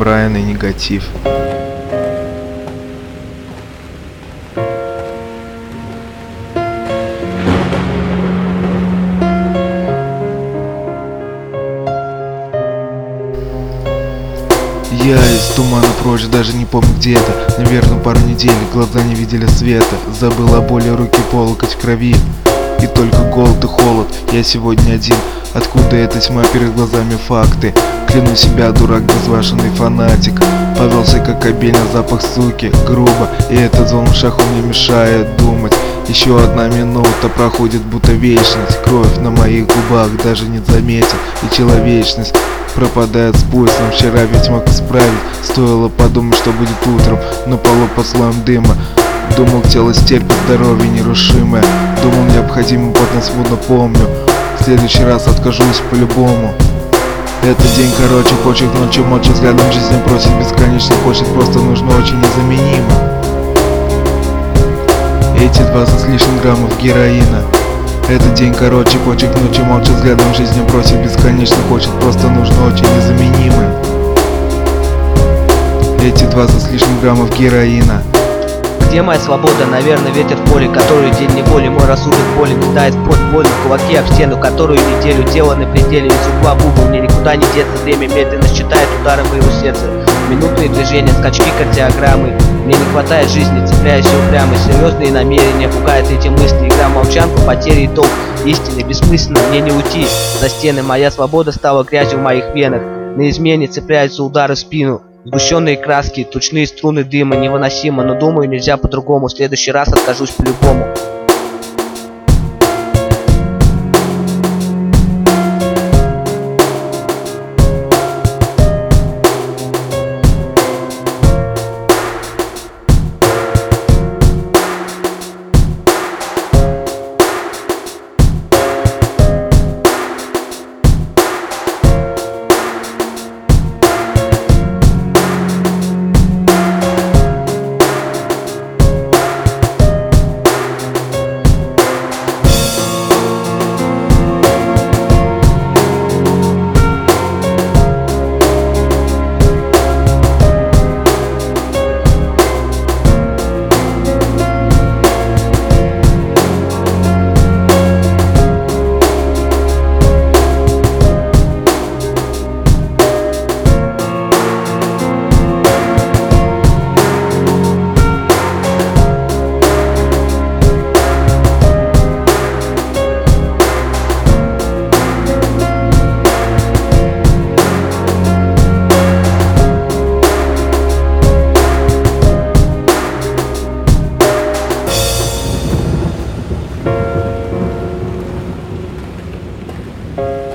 Брайан и негатив. Я из тумана прочь, даже не помню где это. Наверное, пару недель, глаза не видели света. Забыл о боли, руки по локоть в крови. И только голод и холод, я сегодня один. Откуда эта тьма перед глазами факты? Кляну себя, дурак, безвашенный фанатик. Повелся как кобель на запах суки, грубо. И этот звон в ушах мне мешает думать. Еще одна минута проходит, будто вечность. Кровь на моих губах даже не заметил. И человечность пропадает с пульсом. Вчера ведь мог исправить. Стоило подумать, что будет утром. Но полу под слоем дыма. Думал, тело стерпит, здоровье нерушимое. Думал, необходимый потом смутно помню. В следующий раз откажусь по-любому. Этот день короче, почек ночью, мочит взглядом, жизнь просит бесконечно, хочет, просто нужно очень незаменимо. Эти 20 с лишним граммов героина. Этот день короче, почек ночью, молча взглядом, жизнь просит бесконечно, хочет, просто нужно очень незаменимо. Эти 20 с лишним граммов героина. Где моя свобода? Наверное, ветер в поле, который день неволи. Мой рассудок болен, кидает в пот больно, кулаки об стену, которую неделю дело на пределе. Из угла в угол, мне никуда не деться. Время медленно считает удары моего сердца. Минутные движения, скачки кардиограммы. Мне не хватает жизни, цепляюсь упрямо. Серьезные намерения пугают эти мысли. Игра молчанку, потери и толк истины. Бессмысленно, мне не уйти за стены. Моя свобода стала грязью в моих венах. На измене цепляются удары в спину. Сгущенные краски, тучные струны дыма, невыносимо, но думаю, нельзя по-другому. В следующий раз откажусь по-любому. Thank